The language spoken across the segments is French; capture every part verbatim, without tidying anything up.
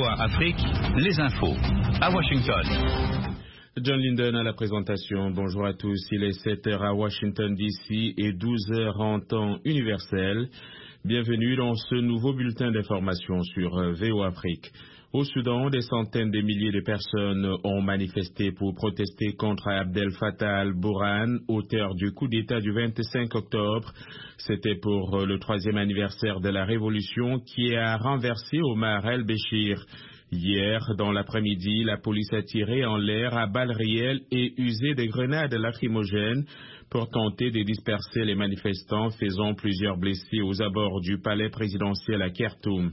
A Afrique, les infos. À Washington. John Linden à la présentation. Bonjour à tous. Il est sept heures à Washington D C et douze heures en temps universel. Bienvenue dans ce nouveau bulletin d'information sur V O Afrique. Au Soudan, des centaines de milliers de personnes ont manifesté pour protester contre Abdel Fattah al-Burhan, auteur du coup d'État du vingt-cinq octobre. C'était pour le troisième anniversaire de la révolution qui a renversé Omar el-Béchir. Hier, dans l'après-midi, la police a tiré en l'air à balles réelles et usé des grenades lacrymogènes pour tenter de disperser les manifestants, faisant plusieurs blessés aux abords du palais présidentiel à Khartoum.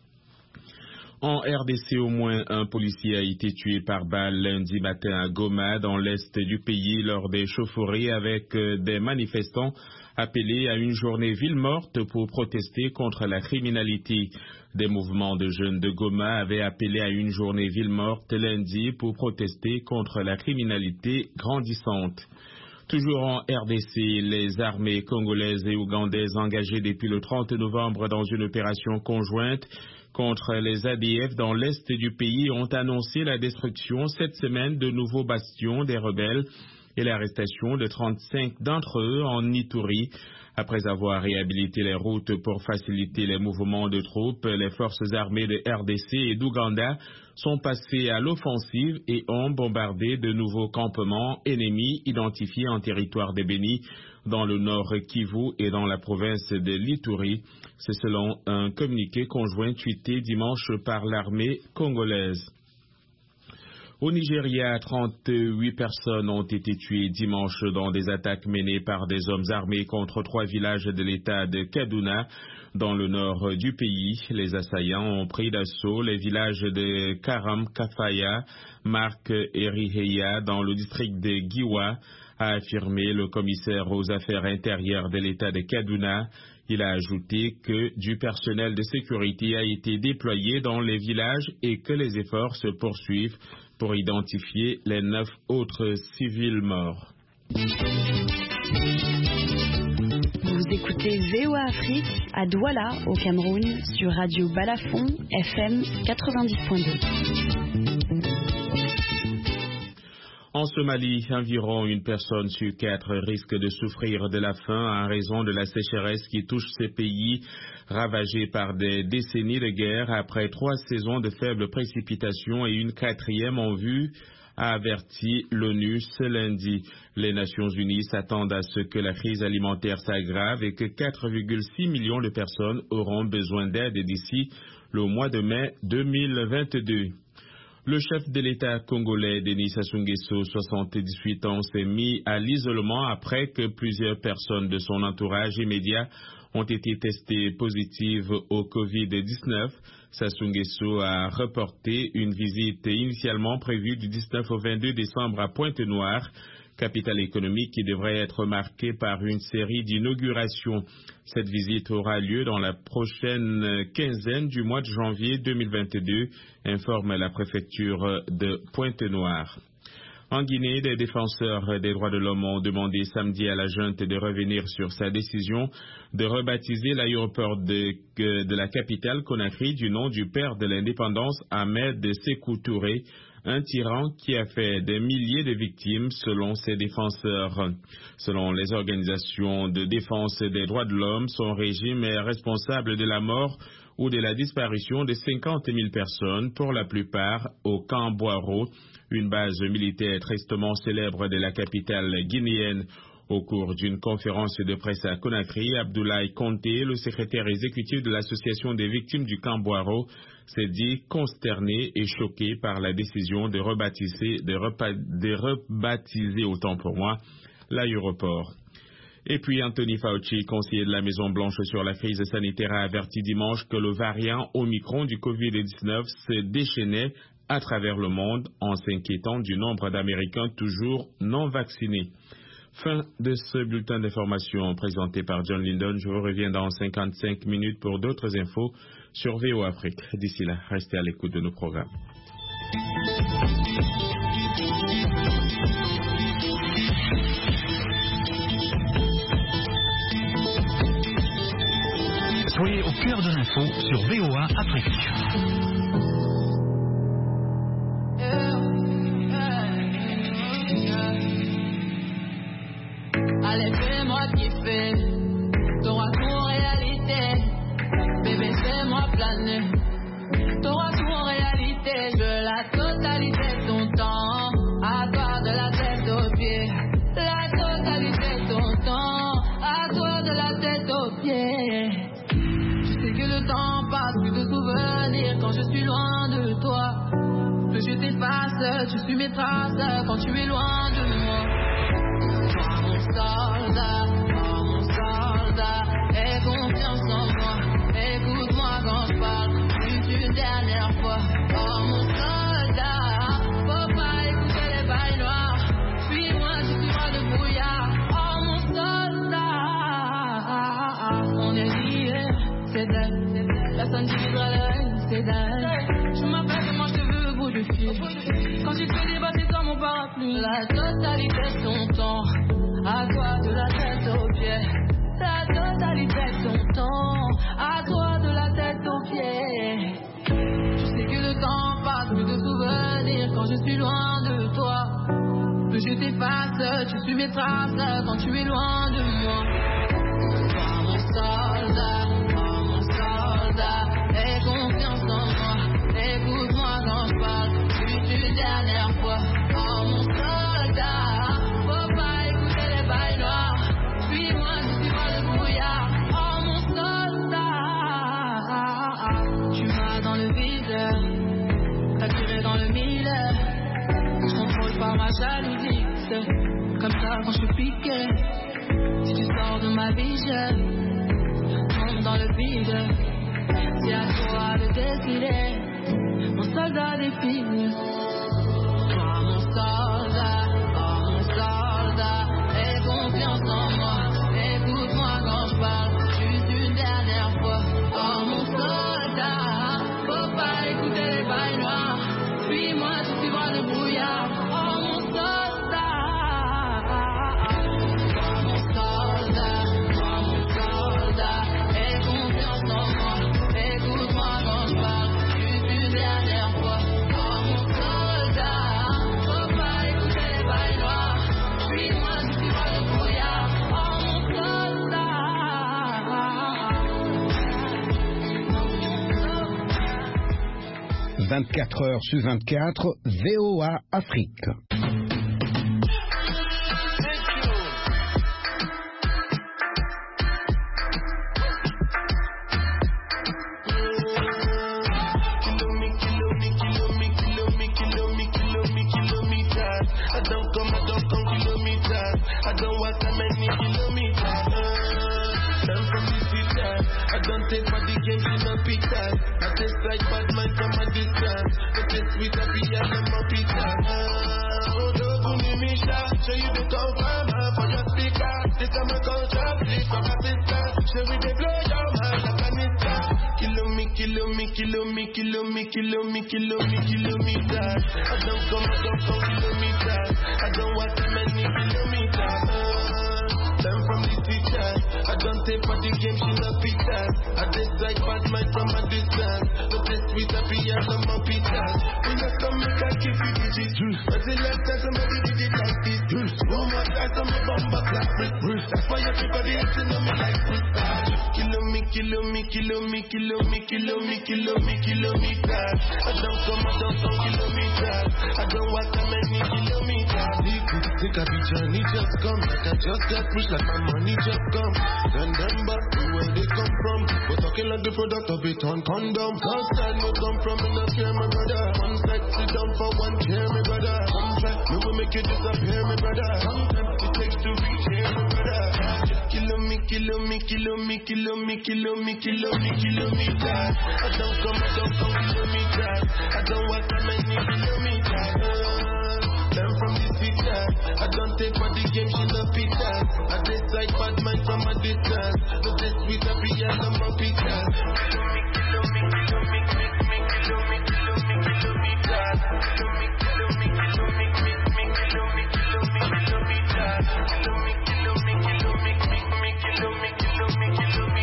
En R D C, au moins un policier a été tué par balle lundi matin à Goma, dans l'est du pays, lors des chauffourées avec des manifestants appelés à une journée ville morte pour protester contre la criminalité. Des mouvements de jeunes de Goma avaient appelé à une journée ville morte lundi pour protester contre la criminalité grandissante. Toujours en R D C, les armées congolaises et ougandaises engagées depuis le trente novembre dans une opération conjointe contre les A D F dans l'est du pays ont annoncé la destruction cette semaine de nouveaux bastions des rebelles et l'arrestation de trente-cinq d'entre eux en Ituri. Après avoir réhabilité les routes pour faciliter les mouvements de troupes, les forces armées de R D C et d'Ouganda sont passées à l'offensive et ont bombardé de nouveaux campements ennemis identifiés en territoire de Béni, dans le nord Kivu et dans la province de l'Ituri. C'est selon un communiqué conjoint tweeté dimanche par l'armée congolaise. Au Nigeria, trente-huit personnes ont été tuées dimanche dans des attaques menées par des hommes armés contre trois villages de l'État de Kaduna, dans le nord du pays. Les assaillants ont pris d'assaut les villages de Karam Kafaya, Mark et Riheya, dans le district de Giwa, a affirmé le commissaire aux affaires intérieures de l'État de Kaduna. Il a ajouté que du personnel de sécurité a été déployé dans les villages et que les efforts se poursuivent pour identifier les neuf autres civils morts. Vous écoutez V O A Afrique à Douala, au Cameroun, sur Radio Balafon, F M quatre-vingt-dix point deux. En Somalie, environ une personne sur quatre risque de souffrir de la faim en raison de la sécheresse qui touche ces pays ravagés par des décennies de guerre après trois saisons de faibles précipitations et une quatrième en vue, a averti l'ONU ce lundi. Les Nations Unies s'attendent à ce que la crise alimentaire s'aggrave et que quatre virgule six millions de personnes auront besoin d'aide d'ici le mois de mai deux mille vingt-deux. Le chef de l'État congolais, Denis Sassou Nguesso, soixante-dix-huit ans, s'est mis à l'isolement après que plusieurs personnes de son entourage immédiat ont été testées positives au covid dix-neuf. Sassou Nguesso a reporté une visite initialement prévue du dix-neuf au vingt-deux décembre à Pointe-Noire, capitale économique qui devrait être marquée par une série d'inaugurations. Cette visite aura lieu dans la prochaine quinzaine du mois de janvier deux mille vingt-deux, informe la préfecture de Pointe-Noire. En Guinée, des défenseurs des droits de l'homme ont demandé samedi à la junte de revenir sur sa décision de rebaptiser l'aéroport de, de la capitale Conakry du nom du père de l'indépendance, Ahmed Sékou Touré, un tyran qui a fait des milliers de victimes selon ses défenseurs. Selon les organisations de défense des droits de l'homme, son régime est responsable de la mort ou de la disparition de cinquante mille personnes, pour la plupart au camp Boiro, une base militaire tristement célèbre de la capitale guinéenne. Au cours d'une conférence de presse à Conakry, Abdoulaye Conté, le secrétaire exécutif de l'association des victimes du camp Boiro, s'est dit consterné et choqué par la décision de rebaptiser, de, repa, de rebaptiser autant pour moi, l'aéroport. Et puis Anthony Fauci, conseiller de la Maison-Blanche sur la crise sanitaire, a averti dimanche que le variant Omicron du covid dix-neuf se déchaînait à travers le monde en s'inquiétant du nombre d'Américains toujours non vaccinés. Fin de ce bulletin d'information présenté par John Linden. Je vous reviens dans cinquante-cinq minutes pour d'autres infos sur V O Afrique. D'ici là, restez à l'écoute de nos programmes. Soyez au cœur de l'info sur V O A Afrique. années. T'auras tout en réalité, je veux la totalité de ton temps. À toi de la tête aux pieds, la totalité de ton temps. À toi de la tête aux pieds. Je sais que le temps passe, plus de souvenirs quand je suis loin de toi. Que je t'efface, tu suis mes traces quand tu es loin de moi. Toi mon soldat, toi mon soldat, aie confiance en moi, écoute-moi quand je parle, juste une dernière fois. Oh mon soldat, faut pas écouter les bails noirs, suis-moi, je suis loin de brouillard. Oh mon soldat, on est liés, c'est d'elle, personne divisera la haine, c'est d'elle. Je m'appelle, moi je te veux au bout du fil. Quand tu fais des bâtiments dans mon parapluie, la totalité de ton temps, à toi de la tête aux pieds. La totalité de ton temps, à toi de la tête aux pieds. Je sais que le temps passe, plus de souvenirs quand je suis loin de toi. Que je t'efface, tu suis mes traces quand tu es loin de moi. Toi mon soldat, toi mon soldat, aie confiance en moi, écoute-moi quand je parle, juste une dernière fois. Oh mon soldat, faut pas écouter les bails noirs, suis-moi, je suis pas le brouillard. Oh mon soldat, tu m'as dans le vide, t'as tiré dans le mille, je contrôle par ma jalousie, c'est comme ça quand je suis piqué. Si tu sors de ma vie, je tombe dans le vide. C'est à toi de décider, mon soldat des filles. Toi mon soldat, oh mon soldat, aie confiance en moi, écoute-moi quand je parle, juste une dernière fois. Oh mon soldat, faut pas écouter les bails noirs, suis-moi, je suis loin de brouillard. Oh mon soldat, toi mon soldat, toi mon soldat, aie confiance en moi, écoute-moi quand je parle, juste une dernière fois. Oh mon soldat, faut pas écouter les bails noirs, suis-moi, je suis loin de brouillard. Oh mon soldat. vingt-quatre heures sur vingt-quatre, V O A Afrique. Kilo me, kilo me, kilo me, kilo me, kilo me, kilometers. I don't come, I don't come kilometers. I don't walk that many kilometers. Time from the teacher. I don't take for the game, she no pictures. I decide bad mind from a distance. But this sweet happy and I'm a pictures. When I come, make I keep it digit. But the last time somebody did it like this. One more time, some bomba clap. That's why everybody has to know me like this. Kilo me, kilo me, kilo me, kilo me, kilo me, kilo me, kilometers. I don't come, I don't come kilometers. I don't walk that many kilometers. Think I be journey just come. Like I just got pushed, like my money just come. Send them back to where they come from. We're talking like the product of it on condom. Outside no come from, and I care my brother. One side sit down for one chair, my brother. One track, me will make you disappear, my brother. Sometimes it takes to reach here, my brother. Kilo me, kilo me, kilo me, kilo me, kilo me, kilo me, kilometers. I don't come, I don't come kilometers. I don't walk that many kilometers. Learn from the teacher. I don't take for the game, she no pictures. I decide bad mind from a distance. But this